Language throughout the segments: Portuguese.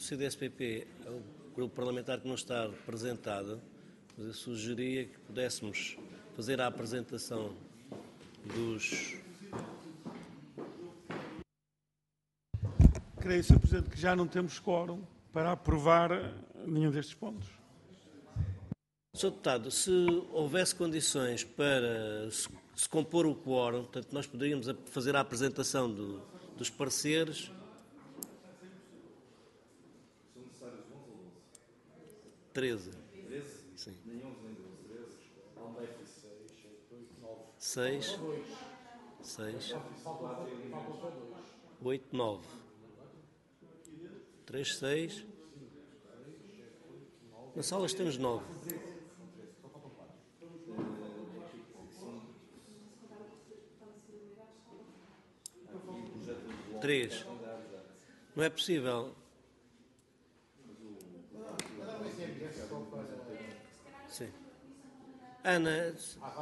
CDS-PP é o grupo parlamentar que não está representado, mas eu sugeria que pudéssemos fazer a apresentação dos... Creio, Sr. Presidente, que já não temos quórum para aprovar nenhum destes pontos. Sr. Deputado, se houvesse condições para se compor o quórum, portanto, nós poderíamos fazer a apresentação dos pareceres. São necessários 11 ou 12? 13. 13? Sim. Nem 11 nem 12. 13. Há um déficit. 6, 6, 8, 9. 3, 6. Na sala temos 9. Três. Não é possível. Sim. Ana.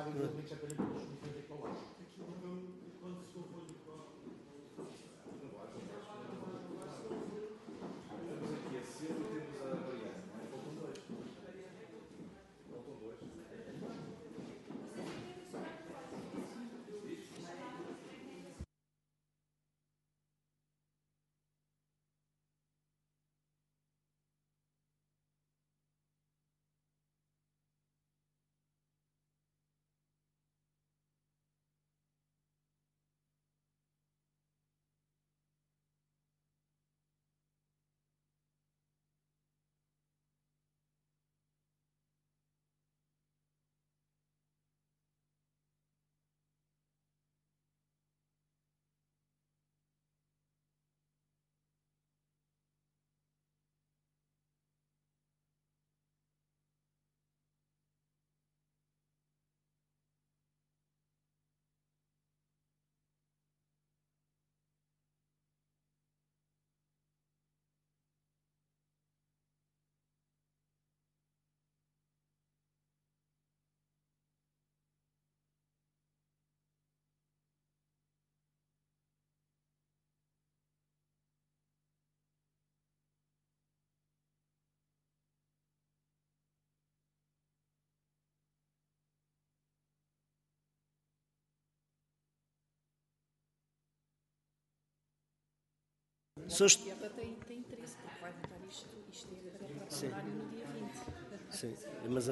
Tem interesse, porque vai votar isto é para plenário no dia 20. Sim, mas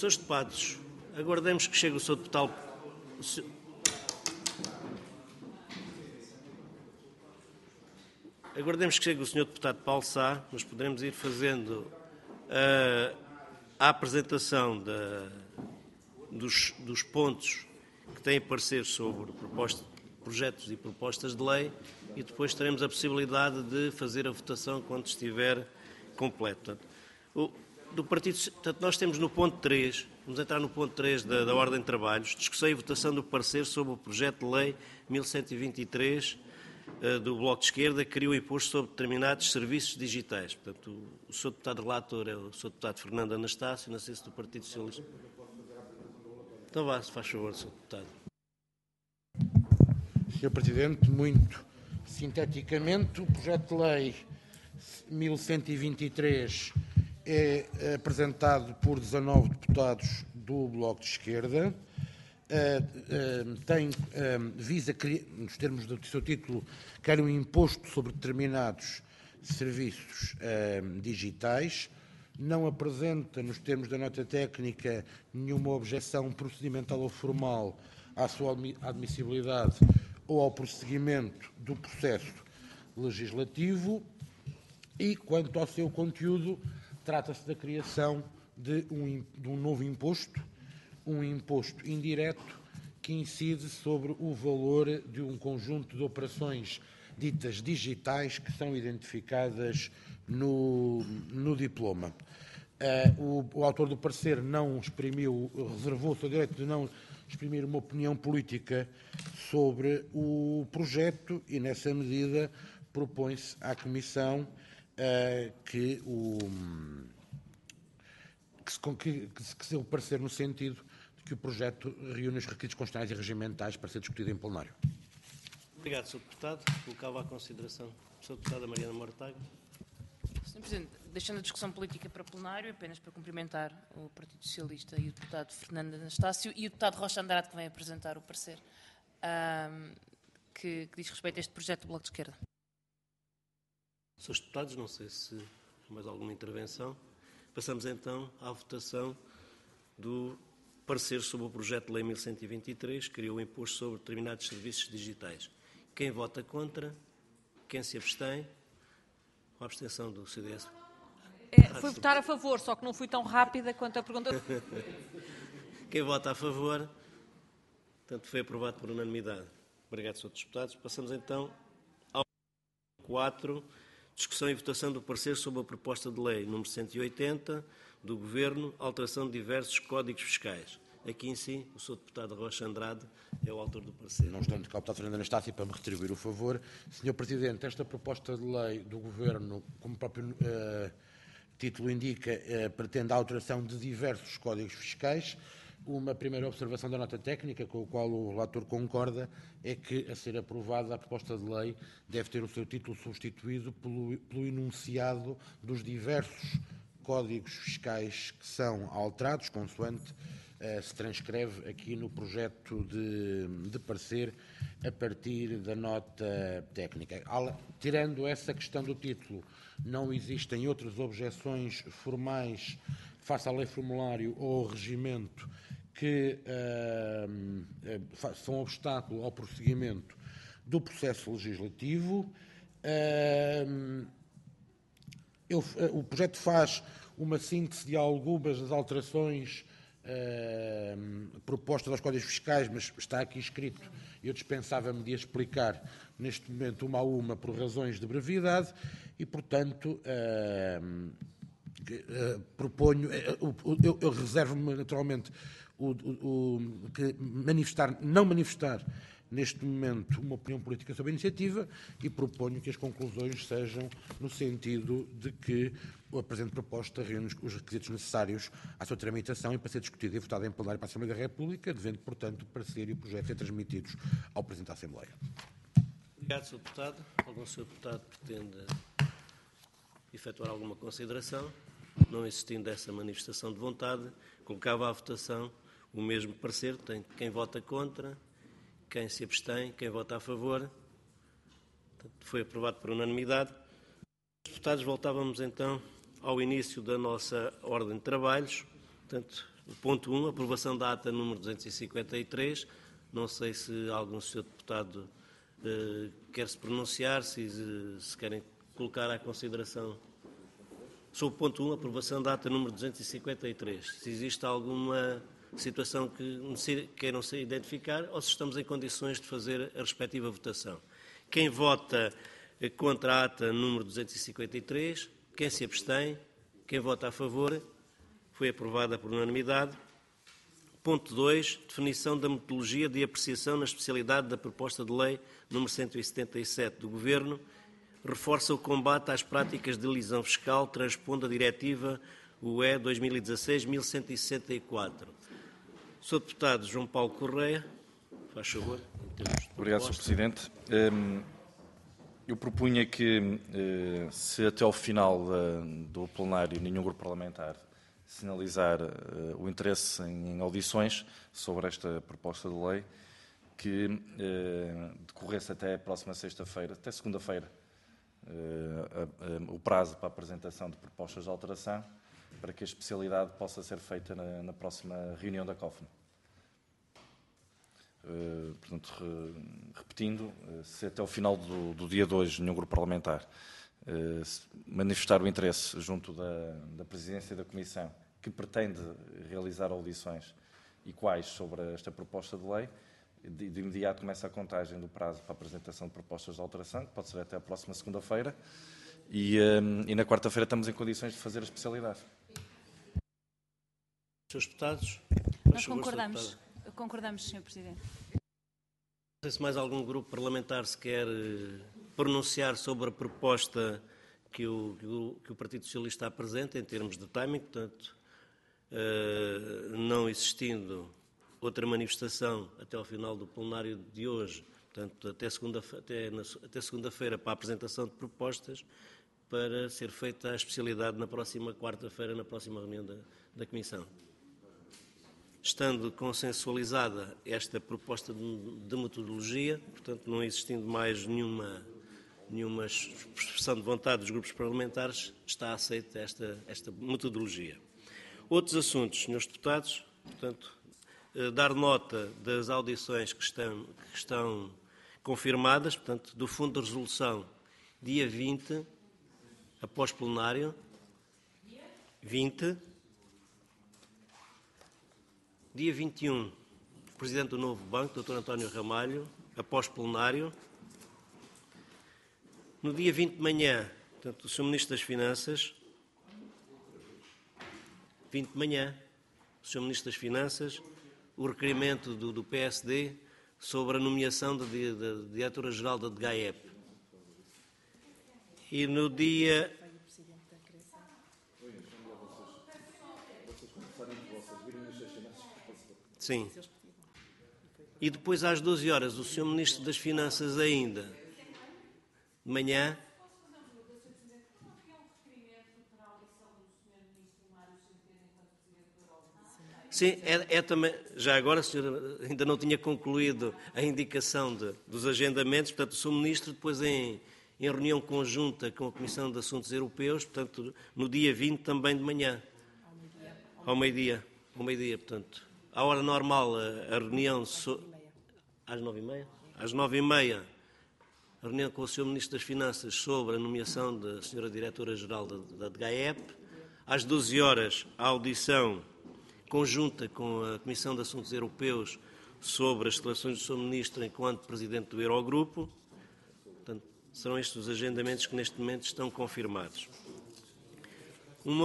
Senhores deputados, aguardemos que chegue o Sr. Deputado. Aguardemos que chegue o Sr. Deputado Paulo Sá, mas poderemos ir fazendo a apresentação dos pontos que têm parecer sobre projetos e propostas de lei e depois teremos a possibilidade de fazer a votação quando estiver completo. Portanto, nós temos no ponto 3, vamos entrar no ponto 3 da Ordem de Trabalhos, discussão e votação do parecer sobre o projeto de lei 1123 do Bloco de Esquerda, que cria o imposto sobre determinados serviços digitais. Portanto, o Sr. Deputado Relator é o Sr. Deputado Fernando Anastácio, não sei se do Partido Socialista. Então vá, se faz favor, Sr. Deputado. Sr. Presidente, muito sinteticamente, o projeto de lei 1123 é apresentado por 19 deputados do Bloco de Esquerda. Visa, nos termos do seu título, quer um imposto sobre determinados serviços digitais. Não apresenta, nos termos da nota técnica, nenhuma objeção procedimental ou formal à sua admissibilidade ou ao prosseguimento do processo legislativo e, quanto ao seu conteúdo, trata-se da criação de um novo imposto, um imposto indireto que incide sobre o valor de um conjunto de operações ditas digitais que são identificadas no diploma. O autor do parecer não exprimiu, reservou o seu direito de não exprimir uma opinião política sobre o projeto e, nessa medida, propõe-se à Comissão que se o parecer no sentido de que o projeto reúne os requisitos constitucionais e regimentais para ser discutido em plenário. Obrigado, Sr. Deputado. Colocava à consideração a Sra. Deputada Mariana Mortágua. Sr. Presidente, deixando a discussão política para plenário, apenas para cumprimentar o Partido Socialista e o deputado Fernando Anastácio e o deputado Rocha Andrade, que vem apresentar o parecer que diz respeito a este projeto do Bloco de Esquerda. Senhores deputados, não sei se mais alguma intervenção. Passamos então à votação do parecer sobre o projeto de lei 1123, que criou o imposto sobre determinados serviços digitais. Quem vota contra? Quem se abstém? Com a abstenção do CDS. Fui votar a favor, só que não fui tão rápida quanto a pergunta. Quem vota a favor? Portanto, foi aprovado por unanimidade. Obrigado, Sr. Deputados. Passamos então ao 4, discussão e votação do parecer sobre a proposta de lei número 180 do Governo, alteração de diversos códigos fiscais. Aqui em si, o Sr. Deputado Rocha Andrade é o autor do parecer. Não estando cá o deputado Fernando Anastácio para me retribuir o favor. Sr. Presidente, esta proposta de lei do Governo, como o próprio título indica, pretende a alteração de diversos códigos fiscais. Uma primeira observação da nota técnica, com a qual o relator concorda, é que, a ser aprovada, a proposta de lei deve ter o seu título substituído pelo enunciado dos diversos códigos fiscais que são alterados, consoante se transcreve aqui no projeto de parecer a partir da nota técnica. Tirando essa questão do título, não existem outras objeções formais face à lei formulário ou ao regimento que são obstáculo ao prosseguimento do processo legislativo. O projeto faz uma síntese de algumas das alterações propostas aos códigos fiscais, mas está aqui escrito, eu dispensava-me de explicar neste momento uma a uma por razões de brevidade e, portanto, proponho, eu reservo-me naturalmente não manifestar neste momento uma opinião política sobre a iniciativa e proponho que as conclusões sejam no sentido de que a presente proposta reúne os requisitos necessários à sua tramitação e para ser discutida e votada em plenário para a Assembleia da República, devendo, portanto, o parecer e o projeto ser transmitidos ao Presidente da Assembleia. Obrigado, Sr. Deputado. Algum Sr. Deputado pretende efetuar alguma consideração? Não existindo essa manifestação de vontade, colocava à votação o mesmo parecer. Tem quem vota contra, quem se abstém, quem vota a favor. Portanto, foi aprovado por unanimidade. Deputados, voltávamos então ao início da nossa ordem de trabalhos. Portanto, O ponto 1, aprovação da ata número 253. Não sei se algum senhor deputado quer se pronunciar, se querem colocar à consideração. Sobre o ponto 1, aprovação da ata número 253. Se existe alguma situação que queiram se identificar ou se estamos em condições de fazer a respectiva votação. Quem vota contra a ata número 253, quem se abstém, quem vota a favor, foi aprovada por unanimidade. Ponto 2, definição da metodologia de apreciação na especialidade da proposta de lei número 177 do Governo, reforça o combate às práticas de elisão fiscal, transpondo a diretiva UE 2016-1164. Sr. Deputado João Paulo Correia, faz favor. Obrigado, Sr. Presidente. Eu propunha que, se até ao final do plenário nenhum grupo parlamentar sinalizar o interesse em audições sobre esta proposta de lei, que decorresse até a próxima sexta-feira, até segunda-feira, o prazo para a apresentação de propostas de alteração, para que a especialidade possa ser feita na próxima reunião da COFN. Portanto, repetindo, se até ao final do dia de hoje nenhum grupo parlamentar manifestar o interesse junto da Presidência da Comissão que pretende realizar audições e quais sobre esta proposta de lei, de imediato começa a contagem do prazo para a apresentação de propostas de alteração, que pode ser até a próxima segunda-feira, e na quarta-feira estamos em condições de fazer a especialidade. Senhores deputados? Nós concordamos, Sr. Presidente. Não sei se mais algum grupo parlamentar se quer pronunciar sobre a proposta que o Partido Socialista apresenta em termos de timing, portanto, não existindo outra manifestação até ao final do plenário de hoje, portanto, até segunda-feira para a apresentação de propostas, para ser feita a especialidade na próxima quarta-feira, na próxima reunião da Comissão. Estando consensualizada esta proposta de metodologia, portanto, não existindo mais nenhuma expressão de vontade dos grupos parlamentares, está aceita esta metodologia. Outros assuntos, senhores deputados, portanto, dar nota das audições que estão confirmadas, portanto, do Fundo de Resolução, dia 20, após plenário, 20, dia 21, Presidente do Novo Banco, Dr. António Ramalho, após plenário. No dia 20 de manhã, portanto, o Sr. Ministro das Finanças, 20 de manhã, o Sr. Ministro das Finanças, o requerimento do PSD sobre a nomeação da Diretora-Geral da DGAEP. E no dia... Sim. E depois, às 12 horas, o Sr. Ministro das Finanças ainda, de manhã... Sim, é também, já agora, senhora, ainda não tinha concluído a indicação dos agendamentos, portanto, o Sr. Ministro, depois em reunião conjunta com a Comissão de Assuntos Europeus, portanto, no dia 20 também de manhã, ao meio-dia, portanto, à hora normal, a reunião, às 9h30? Às 9h30, a reunião com o Sr. Ministro das Finanças sobre a nomeação da Sra. Diretora-Geral da DGAEP, às 12 horas, a audição conjunta com a Comissão de Assuntos Europeus sobre as declarações do Sr. Ministro enquanto Presidente do Eurogrupo. Portanto, serão estes os agendamentos que neste momento estão confirmados. Um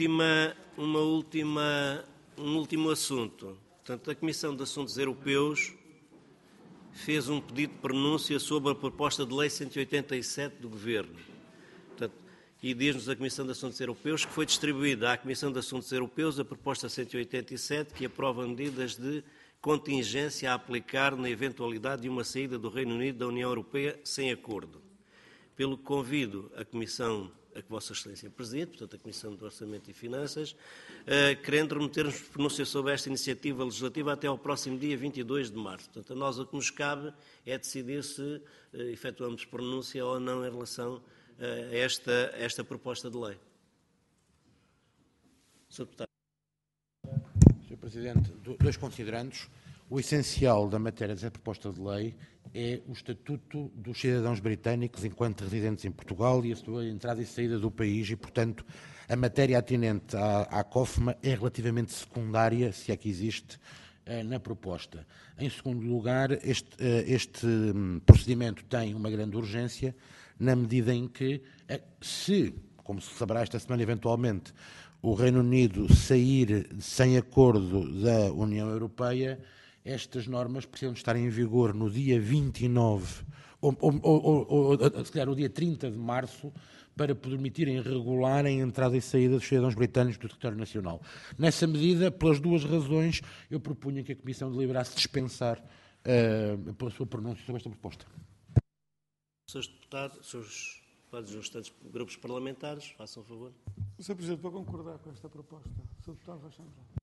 último assunto. Portanto, a Comissão de Assuntos Europeus fez um pedido de pronúncia sobre a proposta de lei 187 do Governo. Portanto, e diz-nos a Comissão de Assuntos Europeus que foi distribuída à Comissão de Assuntos Europeus a proposta 187, que aprova medidas de contingência a aplicar na eventualidade de uma saída do Reino Unido da União Europeia sem acordo. Pelo que convido a Comissão, a que Vossa Excelência preside, portanto a Comissão de Orçamento e Finanças, querendo remeter-nos pronúncia sobre esta iniciativa legislativa até ao próximo dia 22 de março. Portanto, a nós o que nos cabe é decidir se efetuamos pronúncia ou não em relação a esta proposta de lei. Sr. Deputado. Sr. Sr. Presidente, dois considerandos. O essencial da matéria dessa proposta de lei é o estatuto dos cidadãos britânicos enquanto residentes em Portugal e a sua entrada e saída do país e, portanto, a matéria atinente à COFMA é relativamente secundária, se é que existe, na proposta. Em segundo lugar, este procedimento tem uma grande urgência na medida em que, se, como se saberá esta semana eventualmente, o Reino Unido sair sem acordo da União Europeia, estas normas precisam de estar em vigor no dia 29, ou se calhar o dia 30 de março, para permitirem regular a entrada e saída dos cidadãos britânicos do território nacional. Nessa medida, pelas duas razões, eu propunha que a Comissão deliberasse dispensar pela sua pronúncia sobre esta proposta. Senhores deputados, senhores deputados dos restantes grupos parlamentares, façam favor. Sr. Presidente, vou concordar com esta proposta. Sr. Deputado Rocha Andrade.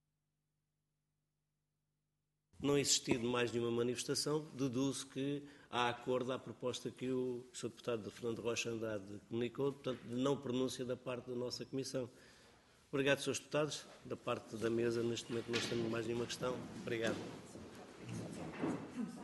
Não existindo mais nenhuma manifestação, deduzo que há acordo à proposta que o Sr. Deputado Fernando Rocha Andrade comunicou, portanto, de não pronúncia da parte da nossa Comissão. Obrigado, Srs. Deputados. Da parte da mesa, neste momento, não temos mais nenhuma questão. Obrigado.